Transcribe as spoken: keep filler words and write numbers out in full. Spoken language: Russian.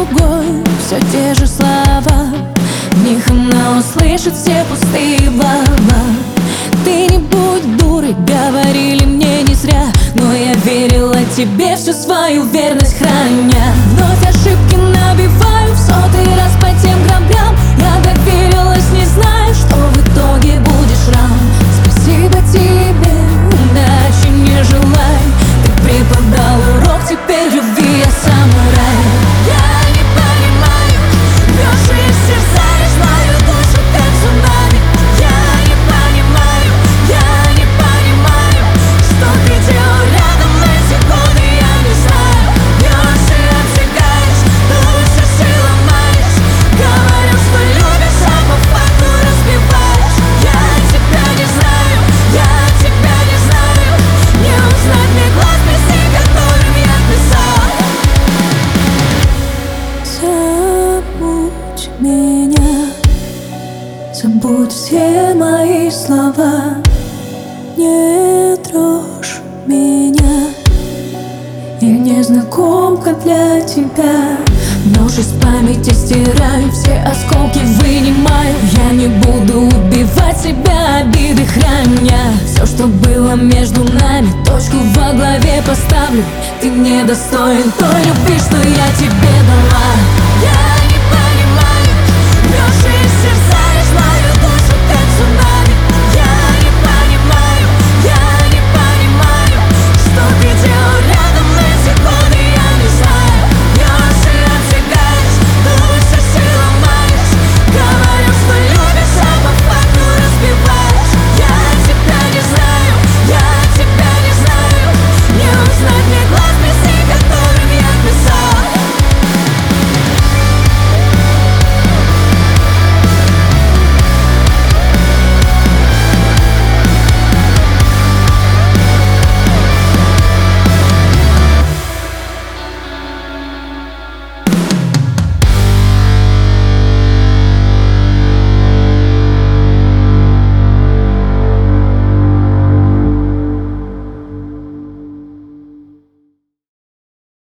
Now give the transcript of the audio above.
другой, все те же слова. В них она услышит все пустые слова. Ты не будь дурой, говорили мне не зря, но я верила тебе, всю свою верность храня. Вновь ошибки набиваю в сотый раз по тем граблям. Я доверилась, не зная, что в итоге будет шрам. Спасибо тебе, удачи не желай. Ты преподал урок, теперь любви я самурай. Я не понимаю, врешь и исчезаешь мою душу, как цунами. Я не понимаю, я не понимаю, что ты делал рядом эти годы, я не знаю. Бьешь и обжигаешь, душишь и ломаешь. Говорил, что любишь, а по факту разбиваешь. Я тебя не знаю, я тебя не знаю. Не узнать мне глаз песни, которым я писал. Забудь меня, забудь все мои слова. Не трожь меня, я незнакомка для тебя. Нож из памяти стираю, все осколки вынимаю. Я не буду убивать себя, обиды храня. Все, что было между нами, точку во главе поставлю. Ты не достоин той любви, что я тебе дала. Я